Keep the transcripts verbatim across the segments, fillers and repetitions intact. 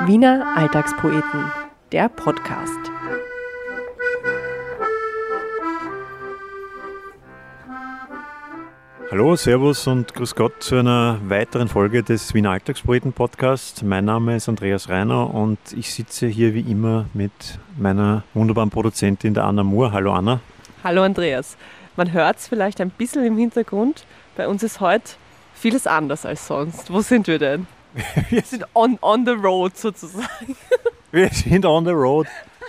Wiener Alltagspoeten, der Podcast. Hallo, Servus und Grüß Gott zu einer weiteren Folge des Wiener Alltagspoeten Podcasts. Mein Name ist Andreas Reiner und ich sitze hier wie immer mit meiner wunderbaren Produzentin, der Anna Moore. Hallo Anna. Hallo Andreas. Man hört es vielleicht ein bisschen im Hintergrund. Bei uns ist heute vieles anders als sonst. Wo sind wir denn? Wir sind on, on the road sozusagen. Wir sind on the road.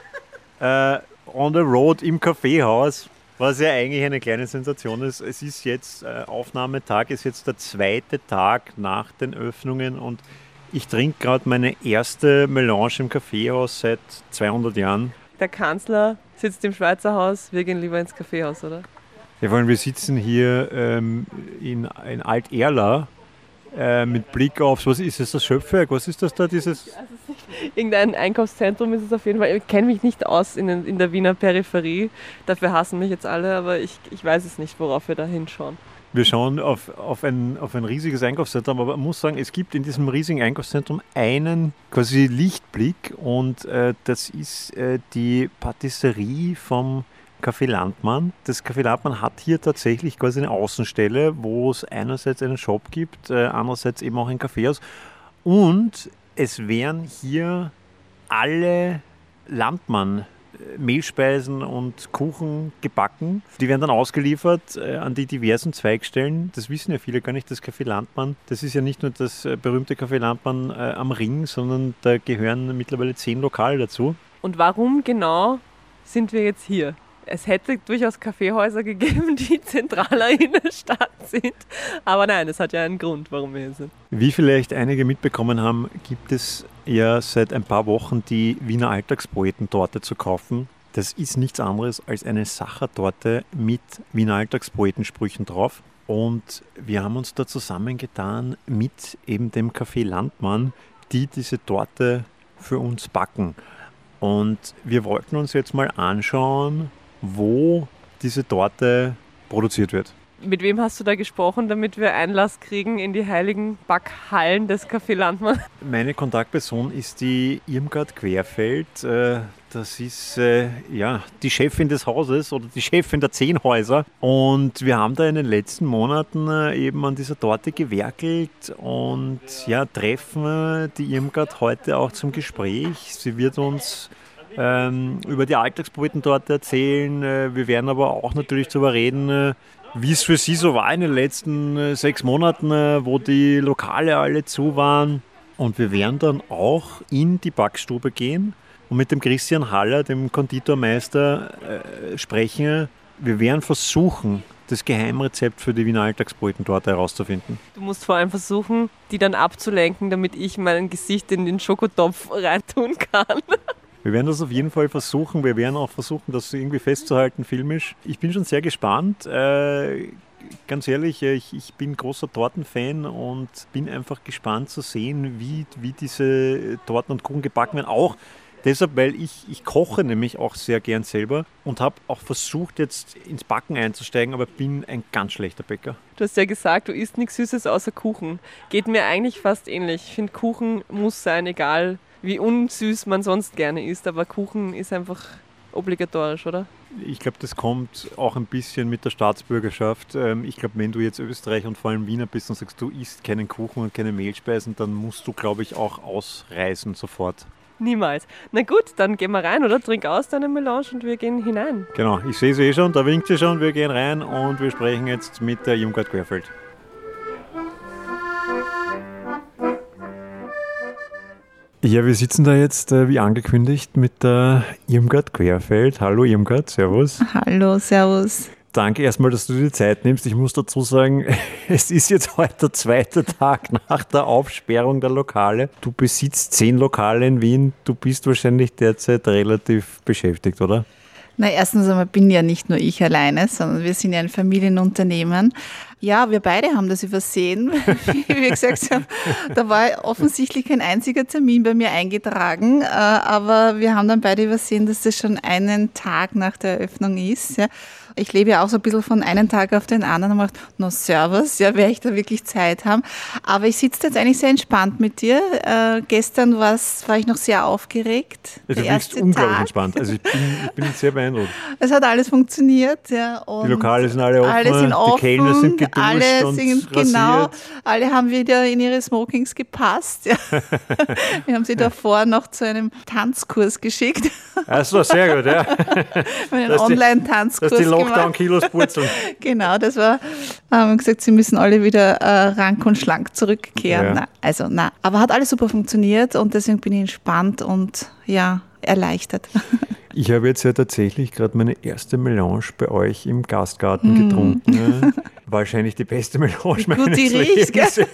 Äh, on the road im Kaffeehaus. Was ja eigentlich eine kleine Sensation ist. Es ist jetzt äh, Aufnahmetag, ist jetzt der zweite Tag nach den Öffnungen und ich trinke gerade meine erste Melange im Kaffeehaus seit zweihundert Jahren. Der Kanzler sitzt im Schweizer Haus, wir gehen lieber ins Kaffeehaus, oder? Ja, vor allem wir sitzen hier ähm, in, in Alt-Erla äh, mit Blick aufs, was ist das, das Schöpfwerk? Was ist das da, dieses... Ich weiß es nicht. Irgendein Einkaufszentrum ist es auf jeden Fall. Ich kenne mich nicht aus in, den, in der Wiener Peripherie. Dafür hassen mich jetzt alle, aber ich, ich weiß es nicht, worauf wir da hinschauen. Wir schauen auf, auf, ein, auf ein riesiges Einkaufszentrum, aber man muss sagen, es gibt in diesem riesigen Einkaufszentrum einen quasi Lichtblick und äh, das ist äh, die Patisserie vom Café Landmann. Das Café Landmann hat hier tatsächlich quasi eine Außenstelle, wo es einerseits einen Shop gibt, äh, andererseits eben auch ein Kaffeehaus und es werden hier alle Landmann Mehlspeisen und Kuchen gebacken. Die werden dann ausgeliefert äh, an die diversen Zweigstellen. Das wissen ja viele gar nicht, das Café Landmann. Das ist ja nicht nur das äh, berühmte Café Landmann äh, am Ring, sondern da gehören mittlerweile zehn Lokale dazu. Und warum genau sind wir jetzt hier? Es hätte durchaus Kaffeehäuser gegeben, die zentraler in der Stadt sind. Aber nein, es hat ja einen Grund, warum wir hier sind. Wie vielleicht einige mitbekommen haben, gibt es ja seit ein paar Wochen die Wiener Alltagspoeten-Torte zu kaufen. Das ist nichts anderes als eine Sachertorte mit Wiener Alltagspoetensprüchen drauf. Und wir haben uns da zusammengetan mit eben dem Café Landmann, die diese Torte für uns backen. Und wir wollten uns jetzt mal anschauen, wo diese Torte produziert wird. Mit wem hast du da gesprochen, damit wir Einlass kriegen in die heiligen Backhallen des Café Landmann? Meine Kontaktperson ist die Irmgard Querfeld. Das ist ja, die Chefin des Hauses oder die Chefin der zehn Häuser. Und wir haben da in den letzten Monaten eben an dieser Torte gewerkelt und ja, treffen die Irmgard heute auch zum Gespräch. Sie wird uns ähm, über die Alltagspoetentorte erzählen. Wir werden aber auch natürlich darüber reden, wie es für sie so war in den letzten äh, sechs Monaten, äh, wo die Lokale alle zu waren. Und wir werden dann auch in die Backstube gehen und mit dem Christian Haller, dem Konditormeister, äh, sprechen. Wir werden versuchen, das Geheimrezept für die Wiener Alltagspoetentorte herauszufinden. Du musst vor allem versuchen, die dann abzulenken, damit ich mein Gesicht in den Schokotopf reintun kann. Wir werden das auf jeden Fall versuchen. Wir werden auch versuchen, das irgendwie festzuhalten, filmisch. Ich bin schon sehr gespannt. Äh, ganz ehrlich, ich, ich bin großer Tortenfan und bin einfach gespannt zu sehen, wie, wie diese Torten und Kuchen gebacken werden. Auch deshalb, weil ich, ich koche nämlich auch sehr gern selber und habe auch versucht, jetzt ins Backen einzusteigen, aber bin ein ganz schlechter Bäcker. Du hast ja gesagt, du isst nichts Süßes außer Kuchen. Geht mir eigentlich fast ähnlich. Ich finde, Kuchen muss sein, egal wie unsüß man sonst gerne isst, aber Kuchen ist einfach obligatorisch, oder? Ich glaube, das kommt auch ein bisschen mit der Staatsbürgerschaft. Ich glaube, wenn du jetzt Österreicher und vor allem Wiener bist und sagst, du isst keinen Kuchen und keine Mehlspeisen, dann musst du, glaube ich, auch ausreisen sofort. Niemals. Na gut, dann gehen wir rein, oder? Trink aus deine Melange und wir gehen hinein. Genau, ich sehe sie eh schon, da winkt sie schon, wir gehen rein und wir sprechen jetzt mit der Irmgard Querfeld. Ja, wir sitzen da jetzt, äh, wie angekündigt, mit der Irmgard Querfeld. Hallo Irmgard, servus. Hallo, servus. Danke erstmal, dass du dir die Zeit nimmst. Ich muss dazu sagen, es ist jetzt heute der zweite Tag nach der Aufsperrung der Lokale. Du besitzt zehn Lokale in Wien. Du bist wahrscheinlich derzeit relativ beschäftigt, oder? Na, erstens einmal bin ja nicht nur ich alleine, sondern wir sind ja ein Familienunternehmen. Ja, wir beide haben das übersehen. Wie wir gesagt haben, da war offensichtlich kein einziger Termin bei mir eingetragen, aber wir haben dann beide übersehen, dass das schon einen Tag nach der Eröffnung ist. Ja. Ich lebe ja auch so ein bisschen von einem Tag auf den anderen und mache, no Servus, ja, werde ich da wirklich Zeit haben. Aber ich sitze jetzt eigentlich sehr entspannt mit dir. Äh, gestern war's, war ich noch sehr aufgeregt. Also du bist unglaublich entspannt. Also ich bin, ich bin sehr beeindruckt. Es hat alles funktioniert. Ja, und die Lokale sind alle offen, alle sind offen, die Kellner sind geduscht alle und sind, rasiert. Genau, alle haben wieder in ihre Smokings gepasst. Ja. Wir haben sie davor noch zu einem Tanzkurs geschickt. Ach so, sehr gut, ja. Einen Online-Tanzkurs Dass die Lockdown-Kilos purzeln. Genau, das war, haben wir gesagt, sie müssen alle wieder äh, rank und schlank zurückkehren. Ja. Na, also, na, aber hat alles super funktioniert und deswegen bin ich entspannt und ja, erleichtert. Ich habe jetzt ja tatsächlich gerade meine erste Melange bei euch im Gastgarten mm. getrunken. Wahrscheinlich die beste Melange meines Gut, die Lebens. riecht,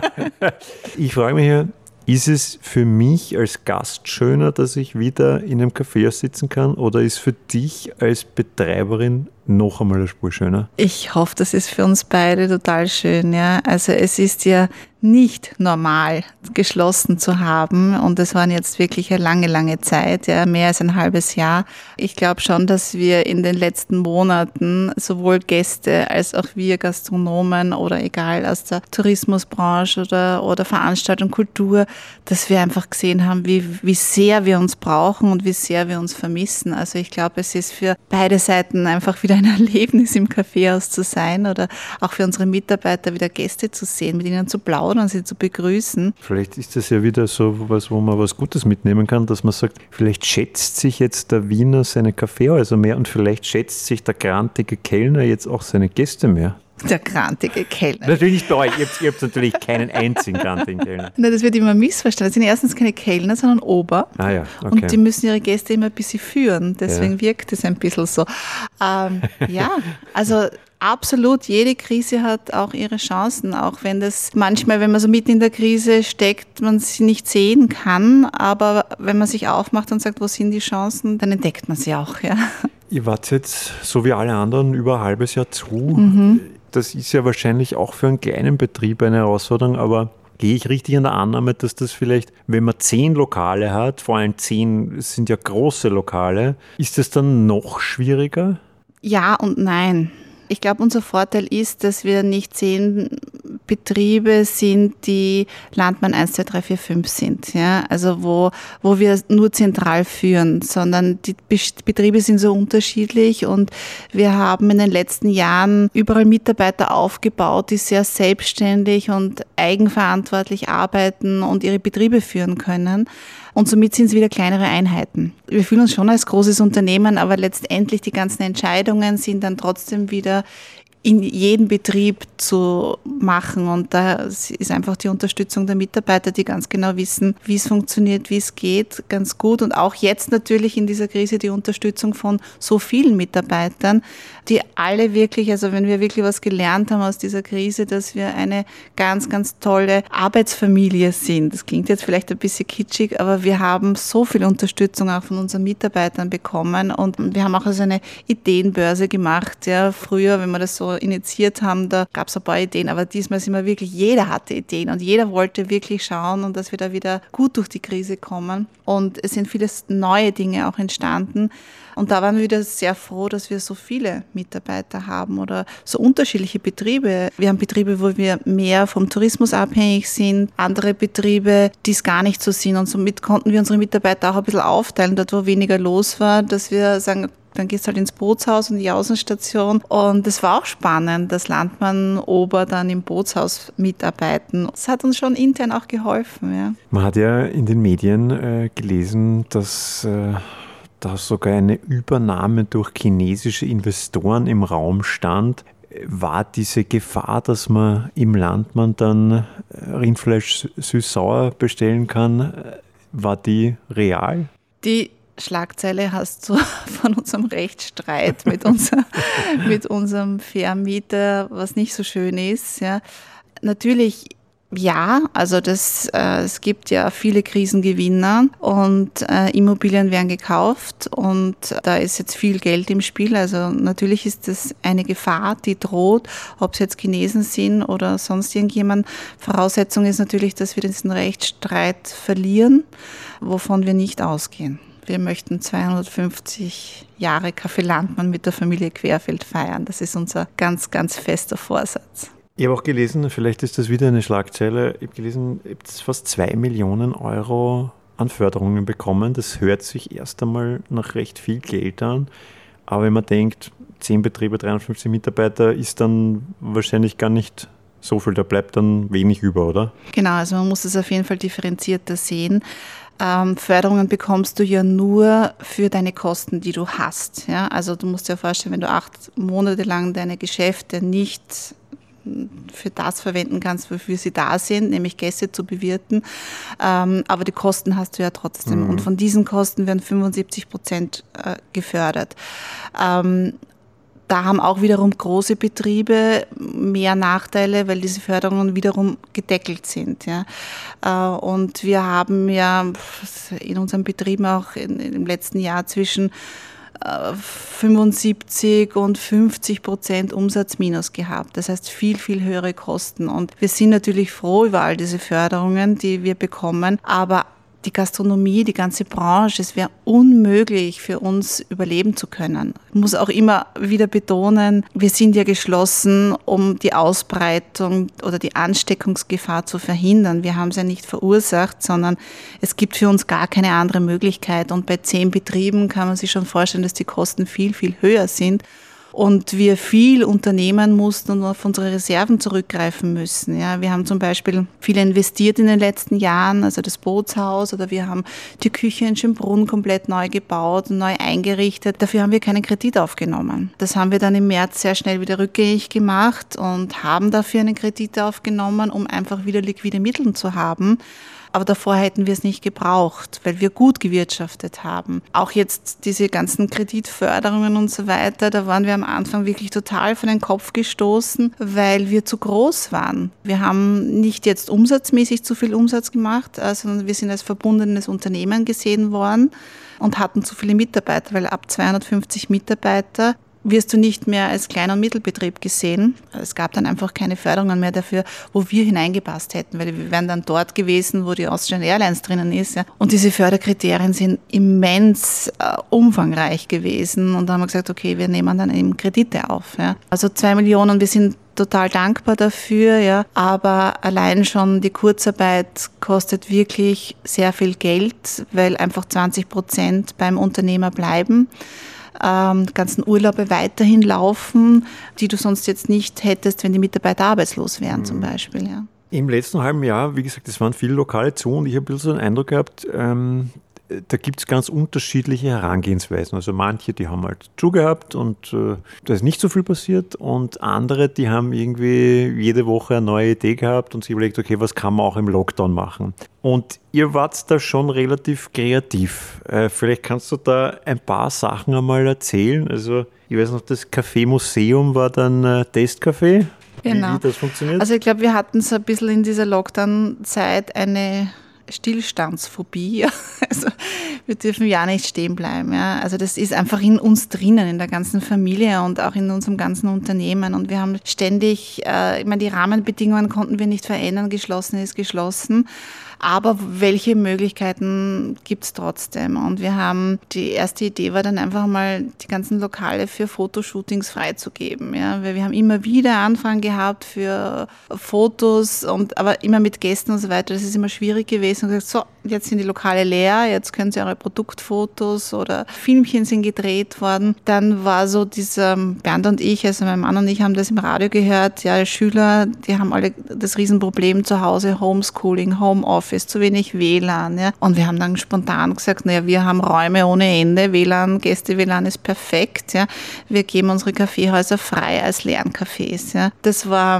Ich frage mich ja, ist es für mich als Gast schöner, dass ich wieder in einem Café sitzen kann, oder ist für dich als Betreiberin noch einmal eine Spur schöner? Ich hoffe, das ist für uns beide total schön. Ja. Also es ist ja nicht normal, geschlossen zu haben, und es waren jetzt wirklich eine lange, lange Zeit, ja, mehr als ein halbes Jahr. Ich glaube schon, dass wir in den letzten Monaten sowohl Gäste als auch wir Gastronomen oder egal aus der Tourismusbranche oder, oder Veranstaltung, Kultur, dass wir einfach gesehen haben, wie, wie sehr wir uns brauchen und wie sehr wir uns vermissen. Also ich glaube, es ist für beide Seiten einfach wieder ein Erlebnis, im Kaffeehaus zu sein, oder auch für unsere Mitarbeiter wieder Gäste zu sehen, mit ihnen zu plaudern und sie zu begrüßen. Vielleicht ist das ja wieder so was, wo man was Gutes mitnehmen kann, dass man sagt, vielleicht schätzt sich jetzt der Wiener seine Kaffeehäuser mehr und vielleicht schätzt sich der grantige Kellner jetzt auch seine Gäste mehr. Der grantige Kellner. Natürlich nicht bei euch, ihr habt, ihr habt natürlich keinen einzigen grantigen Kellner. Nein, das wird immer missverstanden. Das sind erstens keine Kellner, sondern Ober. Ah ja, okay. Und die müssen ihre Gäste immer ein bisschen führen. Deswegen Ja. wirkt es ein bisschen so. Ähm, ja, also absolut, jede Krise hat auch ihre Chancen, auch wenn das manchmal, wenn man so mitten in der Krise steckt, man sie nicht sehen kann. Aber wenn man sich aufmacht und sagt, wo sind die Chancen, dann entdeckt man sie auch. Ja. Ihr wart jetzt, so wie alle anderen, über ein halbes Jahr zu. Mhm. Das ist ja wahrscheinlich auch für einen kleinen Betrieb eine Herausforderung, aber gehe ich richtig in der Annahme, dass das vielleicht, wenn man zehn Lokale hat, vor allem zehn sind ja große Lokale, ist das dann noch schwieriger? Ja und nein. Ich glaube, unser Vorteil ist, dass wir nicht zehn Betriebe sind, die Landmann eins, zwei, drei, vier, fünf sind. Ja? Also wo, wo wir nur zentral führen, sondern die Betriebe sind so unterschiedlich, und wir haben in den letzten Jahren überall Mitarbeiter aufgebaut, die sehr selbstständig und eigenverantwortlich arbeiten und ihre Betriebe führen können. Und somit sind es wieder kleinere Einheiten. Wir fühlen uns schon als großes Unternehmen, aber letztendlich die ganzen Entscheidungen sind dann trotzdem wieder in jedem Betrieb zu machen, und da ist einfach die Unterstützung der Mitarbeiter, die ganz genau wissen, wie es funktioniert, wie es geht, ganz gut, und auch jetzt natürlich in dieser Krise die Unterstützung von so vielen Mitarbeitern, die alle wirklich, also wenn wir wirklich was gelernt haben aus dieser Krise, dass wir eine ganz, ganz tolle Arbeitsfamilie sind. Das klingt jetzt vielleicht ein bisschen kitschig, aber wir haben so viel Unterstützung auch von unseren Mitarbeitern bekommen, und wir haben auch also eine Ideenbörse gemacht. Ja, früher, wenn wir das so initiiert haben, da gab es ein paar Ideen, aber diesmal sind wir wirklich, jeder hatte Ideen und jeder wollte wirklich schauen, und dass wir da wieder gut durch die Krise kommen. Und es sind viele neue Dinge auch entstanden. Und da waren wir wieder sehr froh, dass wir so viele Mitarbeiter haben oder so unterschiedliche Betriebe. Wir haben Betriebe, wo wir mehr vom Tourismus abhängig sind, andere Betriebe, die es gar nicht so sind. Und somit konnten wir unsere Mitarbeiter auch ein bisschen aufteilen, dort wo weniger los war, dass wir sagen, dann gehst du halt ins Bootshaus und die Außenstation. Und es war auch spannend, dass Landmann Ober dann im Bootshaus mitarbeiten. Das hat uns schon intern auch geholfen. Ja. Man hat ja in den Medien äh, gelesen, dass äh, da sogar eine Übernahme durch chinesische Investoren im Raum stand. War diese Gefahr, dass man im Landmann dann Rindfleisch süß-sauer bestellen kann, war die real? Die Schlagzeile hast du von unserem Rechtsstreit mit, unser, mit unserem Vermieter, was nicht so schön ist. Ja. Natürlich Ja, also das, äh, es gibt ja viele Krisengewinner und äh, Immobilien werden gekauft und da ist jetzt viel Geld im Spiel. Also natürlich ist das eine Gefahr, die droht, ob es jetzt Chinesen sind oder sonst irgendjemand. Voraussetzung ist natürlich, dass wir diesen Rechtsstreit verlieren, wovon wir nicht ausgehen. Wir möchten zweihundertfünfzig Jahre Café Landmann mit der Familie Querfeld feiern. Das ist unser ganz, ganz fester Vorsatz. Ich habe auch gelesen, vielleicht ist das wieder eine Schlagzeile, ich habe gelesen, ihr habt fast zwei Millionen Euro an Förderungen bekommen. Das hört sich erst einmal nach recht viel Geld an. Aber wenn man denkt, zehn Betriebe, dreihundertfünfzig Mitarbeiter, ist dann wahrscheinlich gar nicht so viel. Da bleibt dann wenig über, oder? Genau, also man muss es auf jeden Fall differenzierter sehen. Ähm, Förderungen bekommst du ja nur für deine Kosten, die du hast. Ja? Also du musst dir vorstellen, wenn du acht Monate lang deine Geschäfte nicht für das verwenden kannst, wofür sie da sind, nämlich Gäste zu bewirten. Ähm, aber die Kosten hast du ja trotzdem. Mhm. Und von diesen Kosten werden fünfundsiebzig Prozent äh, gefördert. Ähm, da haben auch wiederum große Betriebe mehr Nachteile, weil diese Förderungen wiederum gedeckelt sind. Ja. Äh, und wir haben ja in unseren Betrieben auch in, im letzten Jahr zwischen fünfundsiebzig und fünfzig Prozent Umsatzminus gehabt. Das heißt viel, viel höhere Kosten. Und wir sind natürlich froh über all diese Förderungen, die wir bekommen. Aber die Gastronomie, die ganze Branche, es wäre unmöglich für uns überleben zu können. Ich muss auch immer wieder betonen, wir sind ja geschlossen, um die Ausbreitung oder die Ansteckungsgefahr zu verhindern. Wir haben es ja nicht verursacht, sondern es gibt für uns gar keine andere Möglichkeit. Und bei zehn Betrieben kann man sich schon vorstellen, dass die Kosten viel, viel höher sind. Und wir viel unternehmen mussten und auf unsere Reserven zurückgreifen müssen. Ja, wir haben zum Beispiel viel investiert in den letzten Jahren, also das Bootshaus, oder wir haben die Küche in Schönbrunn komplett neu gebaut und neu eingerichtet. Dafür haben wir keinen Kredit aufgenommen. Das haben wir dann im März sehr schnell wieder rückgängig gemacht und haben dafür einen Kredit aufgenommen, um einfach wieder liquide Mittel zu haben. Aber davor hätten wir es nicht gebraucht, weil wir gut gewirtschaftet haben. Auch jetzt diese ganzen Kreditförderungen und so weiter, da waren wir am Anfang wirklich total von den Kopf gestoßen, weil wir zu groß waren. Wir haben nicht jetzt umsatzmäßig zu viel Umsatz gemacht, sondern wir sind als verbundenes Unternehmen gesehen worden und hatten zu viele Mitarbeiter, weil ab zweihundertfünfzig Mitarbeiter wirst du nicht mehr als Klein- und Mittelbetrieb gesehen. Es gab dann einfach keine Förderungen mehr dafür, wo wir hineingepasst hätten, weil wir wären dann dort gewesen, wo die Austrian Airlines drinnen ist. Ja. Und diese Förderkriterien sind immens äh, umfangreich gewesen. Und da haben wir gesagt, okay, wir nehmen dann eben Kredite auf. Ja. Also zwei Millionen, wir sind total dankbar dafür, ja. Aber allein schon die Kurzarbeit kostet wirklich sehr viel Geld, weil einfach zwanzig Prozent beim Unternehmer bleiben. Ähm, die ganzen Urlaube weiterhin laufen, die du sonst jetzt nicht hättest, wenn die Mitarbeiter arbeitslos wären mhm. zum Beispiel. Ja. Im letzten halben Jahr, wie gesagt, es waren viele Lokale zu und ich habe ein bisschen so den Eindruck gehabt, ähm, da gibt es ganz unterschiedliche Herangehensweisen. Also manche, die haben halt zugehabt und äh, da ist nicht so viel passiert und andere, die haben irgendwie jede Woche eine neue Idee gehabt und sich überlegt, okay, was kann man auch im Lockdown machen? Und ihr wart da schon relativ kreativ. Äh, vielleicht kannst du da ein paar Sachen einmal erzählen. Also ich weiß noch, das Café Museum war dann äh, Testcafé. Genau. Wie, wie das funktioniert? Also ich glaube, wir hatten so ein bisschen in dieser Lockdown-Zeit eine Stillstandsphobie. Also wir dürfen ja nicht stehen bleiben. Ja. Also das ist einfach in uns drinnen, in der ganzen Familie und auch in unserem ganzen Unternehmen. Und wir haben ständig, äh, ich meine, die Rahmenbedingungen konnten wir nicht verändern, geschlossen ist geschlossen. Aber welche Möglichkeiten gibt es trotzdem? Und wir haben, die erste Idee war dann einfach mal, die ganzen Lokale für Fotoshootings freizugeben. Ja? Weil wir haben immer wieder Anfragen gehabt für Fotos, und aber immer mit Gästen und so weiter. Das ist immer schwierig gewesen. Und gesagt, so, jetzt sind die Lokale leer, jetzt können Sie eure Produktfotos oder Filmchen sind gedreht worden. Dann war so dieser, Bernd und ich, also mein Mann und ich haben das im Radio gehört, ja, Schüler, die haben alle das Riesenproblem zu Hause, Homeschooling, Homeoffice, zu wenig W L A N. Ja. Und wir haben dann spontan gesagt, naja, wir haben Räume ohne Ende, W L A N, Gäste-W L A N ist perfekt. Ja. Wir geben unsere Kaffeehäuser frei als Lerncafés. Ja. Das war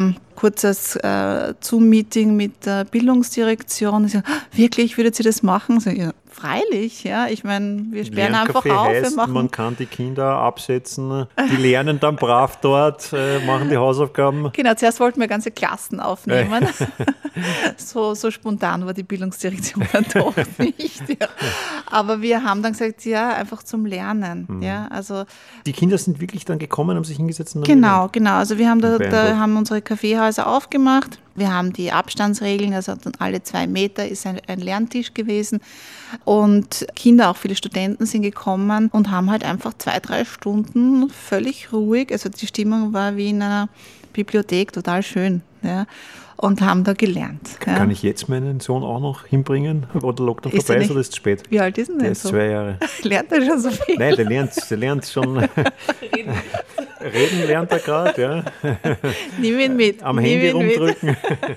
kurzes äh, Zoom-Meeting mit der Bildungsdirektion. Ich sage, wirklich, würdet ihr das machen? Ich sage, ja, freilich, ja. Ich meine, wir sperren einfach auf. Heißt, wir machen man kann die Kinder absetzen, die lernen dann brav dort, äh, machen die Hausaufgaben. Genau, zuerst wollten wir ganze Klassen aufnehmen. so, so spontan war die Bildungsdirektion dann doch nicht. Ja. Aber wir haben dann gesagt, ja, einfach zum Lernen. Mhm. Ja, also die Kinder sind wirklich dann gekommen, haben sich hingesetzt? Und genau, gelernt. Genau. Also wir haben, da, da haben unsere Kaffeehäuser aufgemacht. Wir haben die Abstandsregeln, also alle zwei Meter ist ein, ein Lerntisch gewesen. Und Kinder, auch viele Studenten sind gekommen und haben halt einfach zwei, drei Stunden völlig ruhig, also die Stimmung war wie in einer Bibliothek, total schön. Ja. Und haben da gelernt. Kann ja. ich jetzt meinen Sohn auch noch hinbringen, wo der Lockdown ist vorbei ist, oder ist es spät? Wie alt ist denn der? Der ist so? zwei Jahre. Lernt er schon so viel? Nein, der lernt, der lernt schon. Reden. Reden lernt er gerade, ja. Nimm ihn mit. Am Nimm Handy ihn rumdrücken.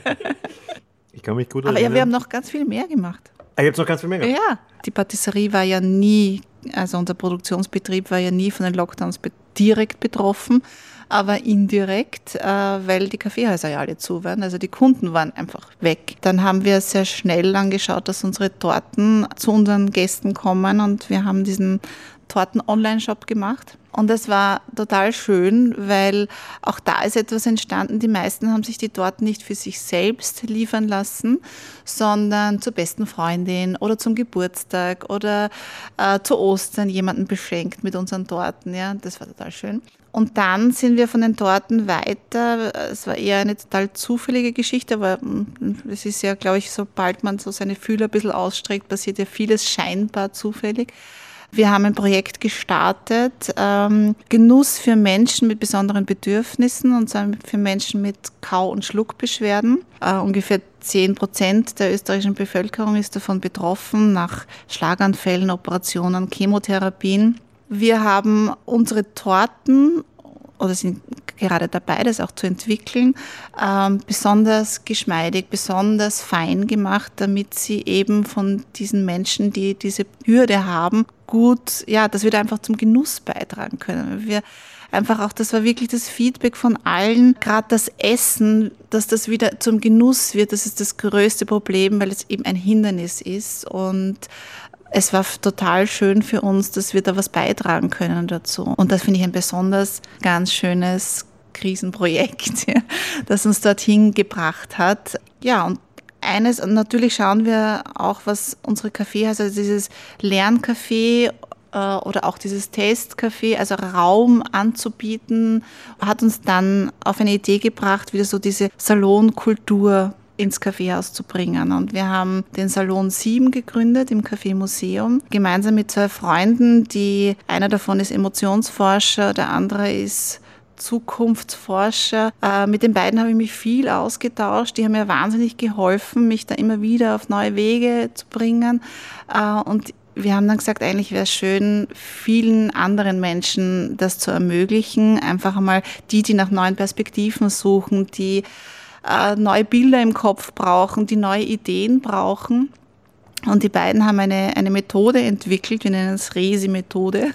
Ich kann mich gut Aber erinnern. ja, wir haben noch ganz viel mehr gemacht. Ah, ihr habt noch ganz viel mehr gemacht? Ja, die Patisserie war ja nie, also unser Produktionsbetrieb war ja nie von den Lockdowns be- direkt betroffen, aber indirekt, äh, weil die Kaffeehäuser ja alle zu waren, also die Kunden waren einfach weg. Dann haben wir sehr schnell angeschaut, dass unsere Torten zu unseren Gästen kommen und wir haben diesen Torten-Online-Shop gemacht. Und das war total schön, weil auch da ist etwas entstanden. Die meisten haben sich die Torten nicht für sich selbst liefern lassen, sondern zur besten Freundin oder zum Geburtstag oder äh, zu Ostern jemanden beschenkt mit unseren Torten. Ja, das war total schön. Und dann sind wir von den Torten weiter. Es war eher eine total zufällige Geschichte, aber es ist ja, glaube ich, sobald man so seine Fühler ein bisschen ausstreckt, passiert ja vieles scheinbar zufällig. Wir haben ein Projekt gestartet, ähm, Genuss für Menschen mit besonderen Bedürfnissen, und zwar für Menschen mit Kau- und Schluckbeschwerden. Äh, ungefähr zehn Prozent der österreichischen Bevölkerung ist davon betroffen, nach Schlaganfällen, Operationen, Chemotherapien. Wir haben unsere Torten, oder sind gerade dabei, das auch zu entwickeln, ähm, besonders geschmeidig, besonders fein gemacht, damit sie eben von diesen Menschen, die diese Hürde haben, gut, ja, dass wir da einfach zum Genuss beitragen können. Wir einfach auch, das war wirklich das Feedback von allen, gerade das Essen, dass das wieder zum Genuss wird, das ist das größte Problem, weil es eben ein Hindernis ist, und es war total schön für uns, dass wir da was beitragen können dazu. Und das finde ich ein besonders ganz schönes Krisenprojekt, ja, das uns dorthin gebracht hat. Ja, und eines, und natürlich schauen wir auch, was unsere Kaffeehäuser, also dieses Lerncafé äh, oder auch dieses Testcafé, also Raum anzubieten, hat uns dann auf eine Idee gebracht, wieder so diese Salonkultur ins Kaffeehaus zu bringen. Und wir haben den Salon sieben gegründet im Kaffeemuseum, gemeinsam mit zwei Freunden, die, einer davon ist Emotionsforscher, der andere ist Zukunftsforscher. Äh, mit den beiden habe ich mich viel ausgetauscht. Die haben mir wahnsinnig geholfen, mich da immer wieder auf neue Wege zu bringen. Äh, und wir haben dann gesagt, eigentlich wäre es schön, vielen anderen Menschen das zu ermöglichen. Einfach einmal die, die nach neuen Perspektiven suchen, die äh, neue Bilder im Kopf brauchen, die neue Ideen brauchen. Und die beiden haben eine, eine Methode entwickelt, wir nennen es Resi-Methode.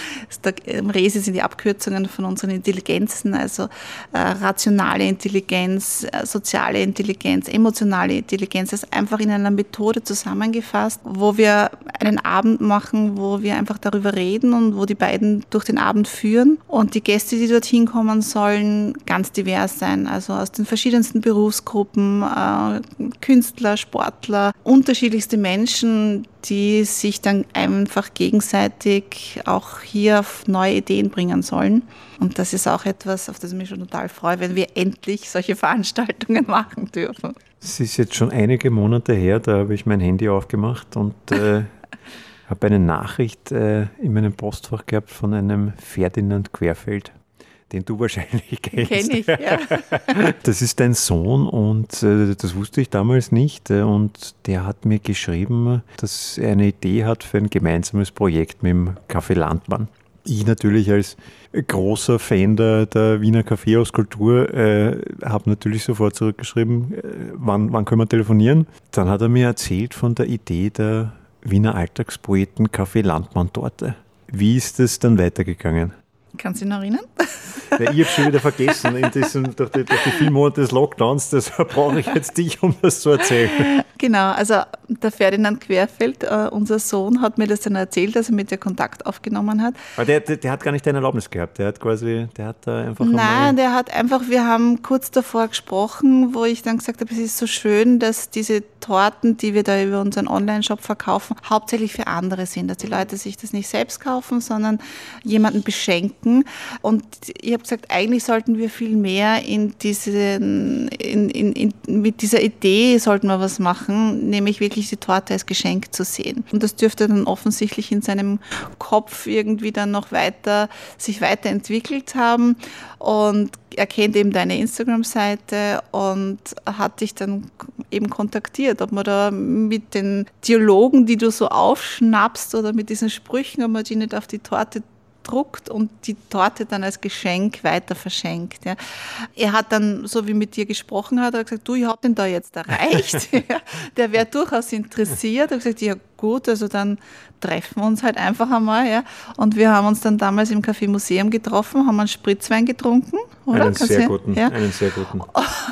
Resi sind die Abkürzungen von unseren Intelligenzen, also äh, rationale Intelligenz, äh, soziale Intelligenz, emotionale Intelligenz. Das ist einfach in einer Methode zusammengefasst, wo wir einen Abend machen, wo wir einfach darüber reden und wo die beiden durch den Abend führen. Und die Gäste, die dorthin kommen, sollen ganz divers sein, also aus den verschiedensten Berufsgruppen, äh, Künstler, Sportler, unterschiedlichste Menschen. Menschen, die sich dann einfach gegenseitig auch hier auf neue Ideen bringen sollen. Und das ist auch etwas, auf das ich mich schon total freue, wenn wir endlich solche Veranstaltungen machen dürfen. Es ist jetzt schon einige Monate her, da habe ich mein Handy aufgemacht und äh, habe eine Nachricht äh, in meinem Postfach gehabt von einem Ferdinand Querfeld, den du wahrscheinlich kennst. Kenn ich, ja. Das ist dein Sohn und äh, das wusste ich damals nicht. Äh, und der hat mir geschrieben, dass er eine Idee hat für ein gemeinsames Projekt mit dem Café Landmann. Ich natürlich als großer Fan der, der Wiener Kaffeehauskultur äh, habe natürlich sofort zurückgeschrieben, äh, wann, wann können wir telefonieren. Dann hat er mir erzählt von der Idee der Wiener Alltagspoeten Café Landmann Torte. Wie ist das dann weitergegangen? Kannst du dich noch erinnern? Ja, ich habe schon wieder vergessen, in diesem, durch, die, durch die vielen Monate des Lockdowns, deshalb brauche ich jetzt dich, um das zu erzählen. Genau, also der Ferdinand Querfeld, äh, unser Sohn, hat mir das dann erzählt, dass er mit dir Kontakt aufgenommen hat. Aber der, der, der hat gar nicht deine Erlaubnis gehabt, der hat quasi, der hat da einfach Nein, der hat einfach, wir haben kurz davor gesprochen, wo ich dann gesagt habe, es ist so schön, dass diese Torten, die wir da über unseren Online-Shop verkaufen, hauptsächlich für andere sind, dass die Leute sich das nicht selbst kaufen, sondern jemanden beschenken. Und ich habe gesagt, eigentlich sollten wir viel mehr in diesen, in, in, in, mit dieser Idee sollten wir was machen, nämlich wirklich die Torte als Geschenk zu sehen. Und das dürfte dann offensichtlich in seinem Kopf irgendwie dann noch weiter, sich weiterentwickelt haben. Und er kennt eben deine Instagram-Seite und hat dich dann eben kontaktiert, ob man da mit den Dialogen, die du so aufschnappst oder mit diesen Sprüchen, ob man die nicht auf die Torte druckt und die Torte dann als Geschenk weiter verschenkt. Ja. Er hat dann, so wie mit dir gesprochen hat, er hat gesagt, du, ich hab den da jetzt erreicht. Ja, der wäre durchaus interessiert. Er hat gesagt, ja gut, also dann treffen wir uns halt einfach einmal. Ja. Und wir haben uns dann damals im Café Museum getroffen, haben einen Spritzwein getrunken. Oder? Einen sehr guten, ja. einen sehr guten.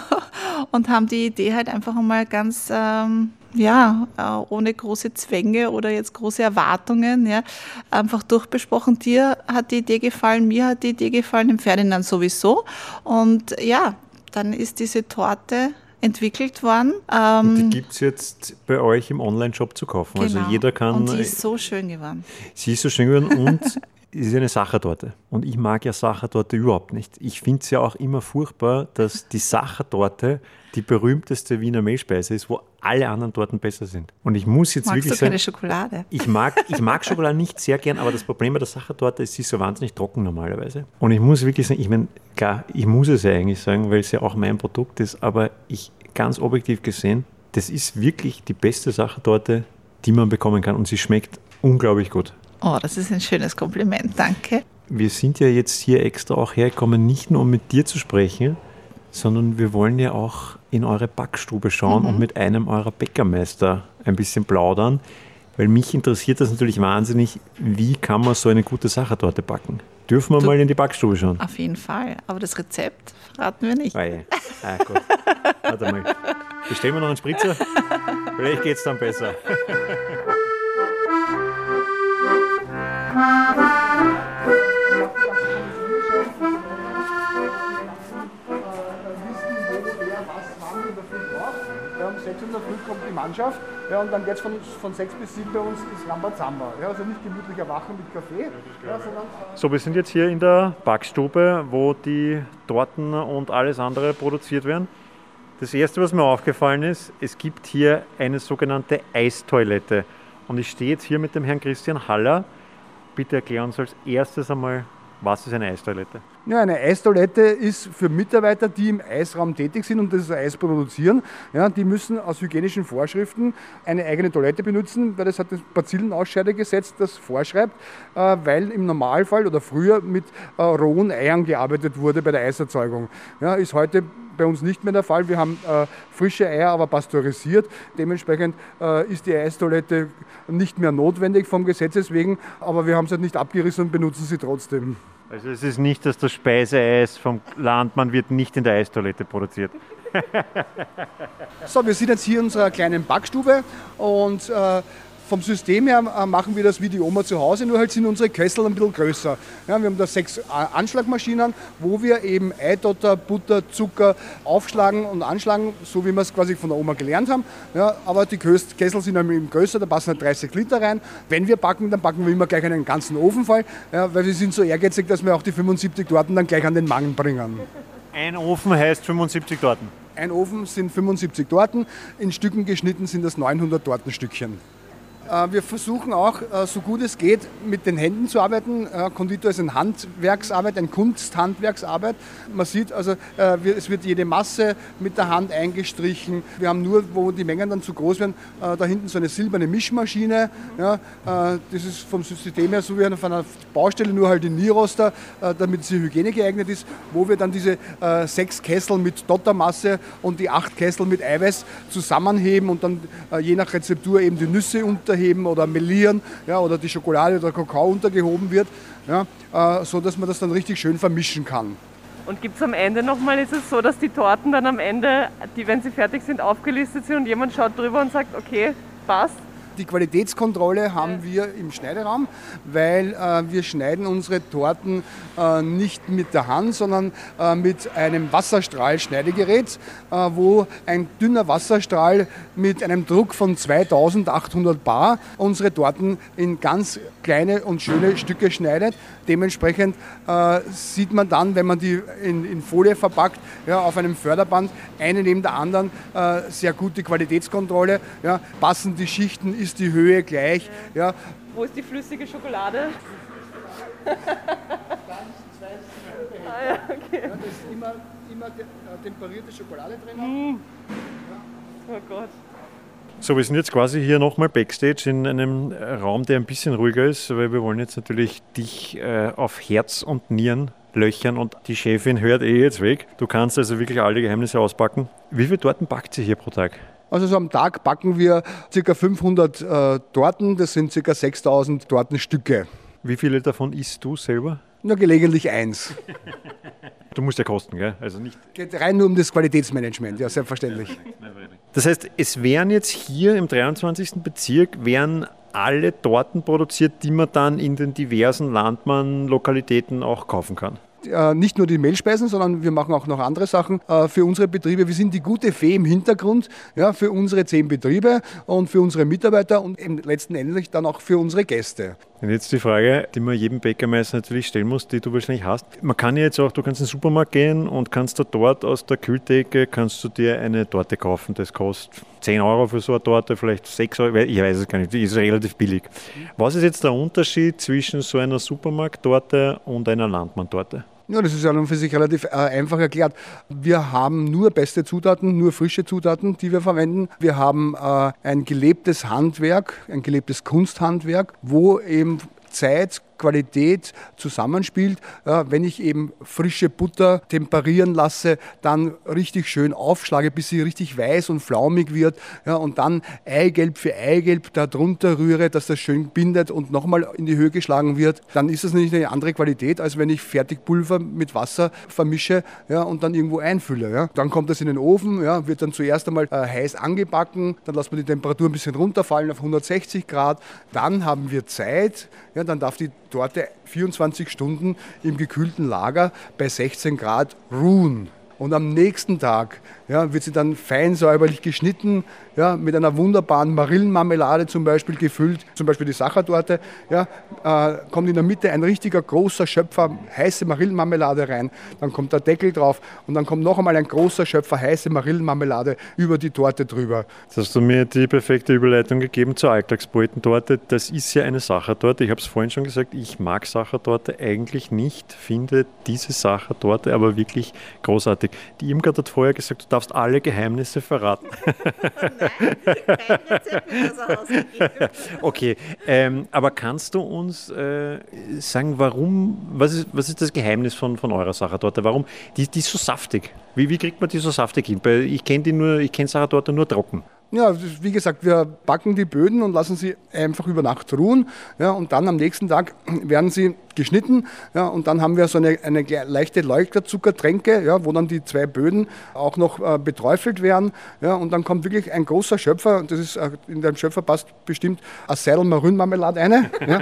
Und haben die Idee halt einfach einmal ganz, ähm, ja, ohne große Zwänge oder jetzt große Erwartungen, ja, einfach durchbesprochen. Dir hat die Idee gefallen, mir hat die Idee gefallen, dem Ferdinand sowieso. Und ja, dann ist diese Torte entwickelt worden. Ähm, die gibt es jetzt bei euch im Online-Shop zu kaufen. Genau. Also jeder kann. Und sie ist so schön geworden. Sie ist so schön geworden und es ist eine Sachertorte. Und ich mag ja Sachertorte überhaupt nicht. Ich finde es ja auch immer furchtbar, dass die Sachertorte die berühmteste Wiener Mehlspeise ist, wo alle anderen Torten besser sind. Und ich muss jetzt Magst wirklich du sagen, keine Schokolade? Ich mag, ich mag Schokolade nicht sehr gern, aber das Problem bei der Sachertorte ist, sie ist so wahnsinnig trocken normalerweise. Und ich muss wirklich sagen, ich meine, klar, ich muss es ja eigentlich sagen, weil es ja auch mein Produkt ist, aber ich, ganz objektiv gesehen, das ist wirklich die beste Sachertorte, die man bekommen kann. Und sie schmeckt unglaublich gut. Oh, das ist ein schönes Kompliment, danke. Wir sind ja jetzt hier extra auch hergekommen, nicht nur um mit dir zu sprechen, sondern wir wollen ja auch in eure Backstube schauen mhm. und mit einem eurer Bäckermeister ein bisschen plaudern, weil mich interessiert das natürlich wahnsinnig, wie kann man so eine gute Sachertorte backen? Dürfen wir du, mal in die Backstube schauen? Auf jeden Fall, aber das Rezept verraten wir nicht. Ah, ja. ah gut. Warte mal. Bestellen wir noch einen Spritzer? Vielleicht geht es dann besser. Um sechs Uhr in der Früh kommt die Mannschaft, ja, und dann geht es von, von sechs bis sieben bei uns ins Rambazamba. Ja, also nicht gemütlich erwachen mit Kaffee. Ja, sondern, äh so, wir sind jetzt hier in der Backstube, wo die Torten und alles andere produziert werden. Das Erste, was mir aufgefallen ist, es gibt hier eine sogenannte Eistoilette. Und ich stehe jetzt hier mit dem Herrn Christian Haller. Bitte erklär uns als erstes einmal, was ist eine Eistoilette? Ja, eine Eistoilette ist für Mitarbeiter, die im Eisraum tätig sind und das Eis produzieren. Ja, die müssen aus hygienischen Vorschriften eine eigene Toilette benutzen, weil das hat das Bazillenausscheidegesetz, das vorschreibt, äh, weil im Normalfall oder früher mit äh, rohen Eiern gearbeitet wurde bei der Eiserzeugung. Ja, ist heute bei uns nicht mehr der Fall. Wir haben äh, frische Eier, aber pasteurisiert. Dementsprechend äh, ist die Eistoilette nicht mehr notwendig vom Gesetz wegen, aber wir haben sie halt nicht abgerissen und benutzen sie trotzdem. Also es ist nicht, dass das Speiseeis vom Landmann wird nicht in der Eistoilette produziert. So, wir sind jetzt hier in unserer kleinen Backstube und äh, vom System her äh, machen wir das wie die Oma zu Hause, nur halt sind unsere Kessel ein bisschen größer. Ja, wir haben da sechs äh, Anschlagmaschinen, wo wir eben Eidotter, Butter, Zucker aufschlagen und anschlagen, so wie wir es quasi von der Oma gelernt haben. Ja, aber die Kessel sind eben größer, da passen halt dreißig Liter rein. Wenn wir backen, dann backen wir immer gleich einen ganzen Ofen voll, ja, weil wir sind so ehrgeizig, dass wir auch die fünfundsiebzig Torten dann gleich an den Magen bringen. Ein Ofen heißt fünfundsiebzig Torten? Ein Ofen sind fünfundsiebzig Torten, in Stücken geschnitten sind das neunhundert Tortenstückchen. Wir versuchen auch, so gut es geht, mit den Händen zu arbeiten. Konditor ist eine Handwerksarbeit, eine Kunsthandwerksarbeit. Man sieht also, es wird jede Masse mit der Hand eingestrichen. Wir haben nur, wo die Mengen dann zu groß werden, da hinten so eine silberne Mischmaschine. Ja, das ist vom System her so wie auf einer Baustelle, nur halt in Nieroster, damit sie Hygiene geeignet ist, wo wir dann diese sechs Kessel mit Dottermasse und die acht Kessel mit Eiweiß zusammenheben und dann je nach Rezeptur eben die Nüsse unter unterheben oder melieren, ja, oder die Schokolade oder Kakao untergehoben wird, ja, äh, so dass man das dann richtig schön vermischen kann. Und gibt es am Ende nochmal, ist es so, dass die Torten dann am Ende, die, wenn sie fertig sind, aufgelistet sind und jemand schaut drüber und sagt, okay, passt? Die Qualitätskontrolle haben wir im Schneideraum, weil äh, wir schneiden unsere Torten äh, nicht mit der Hand, sondern äh, mit einem Wasserstrahl-Schneidegerät, äh, wo ein dünner Wasserstrahl mit einem Druck von zweitausendachthundert Bar unsere Torten in ganz kleine und schöne Stücke schneidet. Dementsprechend äh, sieht man dann, wenn man die in, in Folie verpackt, ja, auf einem Förderband, eine neben der anderen, äh, sehr gute Qualitätskontrolle. Ja, passen die Schichten, ist die Höhe gleich. Ja. Wo ist die flüssige Schokolade? ah, ja, okay. Ja, da ist immer, immer temperierte Schokolade drin. Mm. Ja. Oh Gott. So, wir sind jetzt quasi hier nochmal Backstage in einem Raum, der ein bisschen ruhiger ist, weil wir wollen jetzt natürlich dich äh, auf Herz und Nieren löchern und die Chefin hört eh jetzt weg. Du kannst also wirklich alle Geheimnisse auspacken. Wie viele Torten backt sie hier pro Tag? Also so am Tag backen wir ca. fünfhundert äh, Torten, das sind ca. sechstausend Tortenstücke. Wie viele davon isst du selber? Nur gelegentlich eins. Du musst ja kosten, gell? Also nicht. Geht rein nur um das Qualitätsmanagement, ja, selbstverständlich. Das heißt, es werden jetzt hier im dreiundzwanzigsten Bezirk werden alle Torten produziert, die man dann in den diversen Landmann-Lokalitäten auch kaufen kann. Äh, nicht nur die Mehlspeisen, sondern wir machen auch noch andere Sachen äh, für unsere Betriebe. Wir sind die gute Fee im Hintergrund, ja, für unsere zehn Betriebe und für unsere Mitarbeiter und im letzten Endes dann auch für unsere Gäste. Und jetzt die Frage, die man jedem Bäckermeister natürlich stellen muss, die du wahrscheinlich hast. Man kann ja jetzt auch, du kannst in den Supermarkt gehen und kannst da dort aus der Kühltheke, kannst du dir eine Torte kaufen. Das kostet zehn Euro für so eine Torte, vielleicht sechs Euro, ich weiß es gar nicht, die ist relativ billig. Was ist jetzt der Unterschied zwischen so einer Supermarkttorte und einer Landmann-Torte? Ja, das ist ja für sich relativ äh, einfach erklärt. Wir haben nur beste Zutaten, nur frische Zutaten, die wir verwenden. Wir haben äh, ein gelebtes Handwerk, ein gelebtes Kunsthandwerk, wo eben Zeit, Qualität zusammenspielt. Ja, wenn ich eben frische Butter temperieren lasse, dann richtig schön aufschlage, bis sie richtig weiß und flaumig wird, ja, und dann Eigelb für Eigelb darunter rühre, dass das schön bindet und nochmal in die Höhe geschlagen wird, dann ist das nicht eine andere Qualität, als wenn ich Fertigpulver mit Wasser vermische, ja, und dann irgendwo einfülle. Ja. Dann kommt das in den Ofen, ja, wird dann zuerst einmal äh, heiß angebacken, dann lassen wir die Temperatur ein bisschen runterfallen auf hundertsechzig Grad, dann haben wir Zeit, ja, dann darf die Torte vierundzwanzig Stunden im gekühlten Lager bei sechzehn Grad ruhen. Und am nächsten Tag, ja, wird sie dann fein säuberlich geschnitten, ja, mit einer wunderbaren Marillenmarmelade zum Beispiel gefüllt, zum Beispiel die Sachertorte. Ja, äh, kommt in der Mitte ein richtiger großer Schöpfer heiße Marillenmarmelade rein, dann kommt der Deckel drauf und dann kommt noch einmal ein großer Schöpfer heiße Marillenmarmelade über die Torte drüber. Jetzt hast du mir die perfekte Überleitung gegeben zur Alltagsbeultentorte. Das ist ja eine Sachertorte. Ich habe es vorhin schon gesagt, ich mag Sachertorte eigentlich nicht, finde diese Sachertorte aber wirklich großartig. Die Irmgard hat vorher gesagt, du darfst alle Geheimnisse verraten. Nein, kein Rezept wird das ausgegeben. Okay, ähm, aber kannst du uns äh, sagen, warum, was ist, was ist das Geheimnis von, von eurer Sachertorte? Warum, die, die ist so saftig. Wie, wie kriegt man die so saftig hin? Ich kenne die nur, ich kenne Sachertorte nur trocken. Ja, wie gesagt, wir backen die Böden und lassen sie einfach über Nacht ruhen. Ja, und dann am nächsten Tag werden sie geschnitten. Ja, und dann haben wir so eine, eine leichte Leuchterzuckertränke, ja, wo dann die zwei Böden auch noch äh, beträufelt werden. Ja, und dann kommt wirklich ein großer Schöpfer, das ist, äh, in dem Schöpfer passt bestimmt eine Seidel-Marillenmarmelade rein. Ja.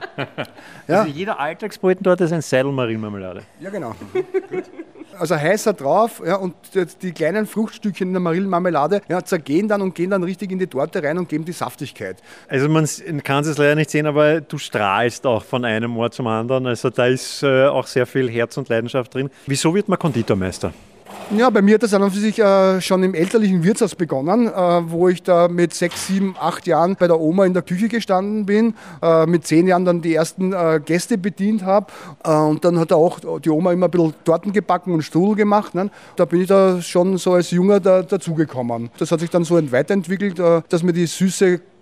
Ja. Also jeder Alltagsbeultentorte ist ein Seidel-Marillenmarmelade. Ja, genau. Gut. Also heißer drauf, ja, und die kleinen Fruchtstückchen in der Marillenmarmelade, ja, zergehen dann und gehen dann richtig in die Torte rein und geben die Saftigkeit. Also man kann es leider nicht sehen, aber du strahlst auch von einem Ort zum anderen. Also da ist äh, auch sehr viel Herz und Leidenschaft drin. Wieso wird man Konditormeister? Ja, bei mir hat das an und für sich äh, schon im elterlichen Wirtshaus begonnen, äh, wo ich da mit sechs, sieben, acht Jahren bei der Oma in der Küche gestanden bin, äh, mit zehn Jahren dann die ersten äh, Gäste bedient habe äh, und dann hat auch die Oma immer ein bisschen Torten gebacken und Strudel gemacht. Ne? Da bin ich da schon so als Junger da, dazugekommen. Das hat sich dann so weiterentwickelt, äh, dass mir die süße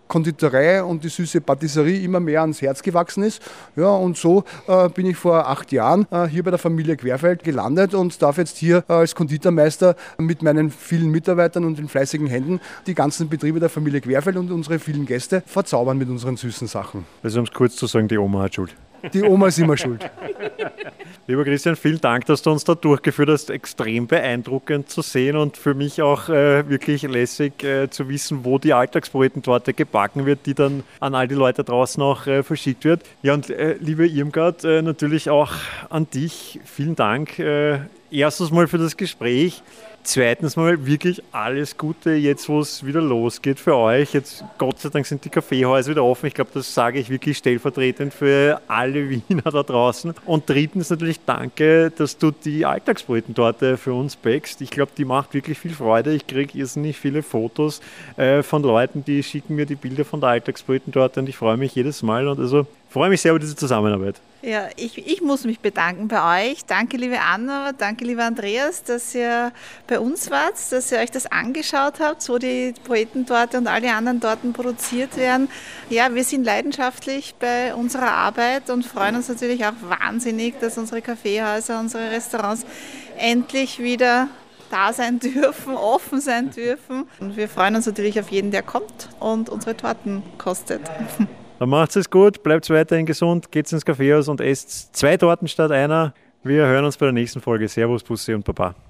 Konditorei und die süße Patisserie immer mehr ans Herz gewachsen ist. Ja, und so äh, bin ich vor acht Jahren äh, hier bei der Familie Querfeld gelandet und darf jetzt hier äh, als Konditormeister mit meinen vielen Mitarbeitern und den fleißigen Händen die ganzen Betriebe der Familie Querfeld und unsere vielen Gäste verzaubern mit unseren süßen Sachen. Also um es kurz zu sagen, die Oma hat Schuld. Die Oma ist immer schuld. Lieber Christian, vielen Dank, dass du uns da durchgeführt hast. Extrem beeindruckend zu sehen und für mich auch äh, wirklich lässig äh, zu wissen, wo die Alltagsbrotentorte gebacken wird, die dann an all die Leute draußen auch äh, verschickt wird. Ja, und äh, liebe Irmgard, äh, natürlich auch an dich. Vielen Dank. Äh, erstens mal für das Gespräch. Zweitens mal wirklich alles Gute, jetzt wo es wieder losgeht für euch. Jetzt Gott sei Dank sind die Kaffeehäuser wieder offen. Ich glaube, das sage ich wirklich stellvertretend für alle Wiener da draußen. Und drittens natürlich danke, dass du die Alltagsbrotentorte für uns backst. Ich glaube, die macht wirklich viel Freude. Ich kriege irrsinnig viele Fotos äh, von Leuten, die schicken mir die Bilder von der Alltagsbrotentorte und ich freue mich jedes Mal. Und also freue mich sehr über diese Zusammenarbeit. Ja, ich, ich muss mich bedanken bei euch. Danke, liebe Anna, danke, lieber Andreas, dass ihr bei uns wart, dass ihr euch das angeschaut habt, wo die Poetentorte und alle anderen Torten produziert werden. Ja, wir sind leidenschaftlich bei unserer Arbeit und freuen uns natürlich auch wahnsinnig, dass unsere Kaffeehäuser, unsere Restaurants endlich wieder da sein dürfen, offen sein dürfen. Und wir freuen uns natürlich auf jeden, der kommt und unsere Torten kostet. Dann macht's es gut, bleibt weiterhin gesund, geht's ins Kaffeehaus und esst zwei Torten statt einer. Wir hören uns bei der nächsten Folge. Servus, Bussi und Baba.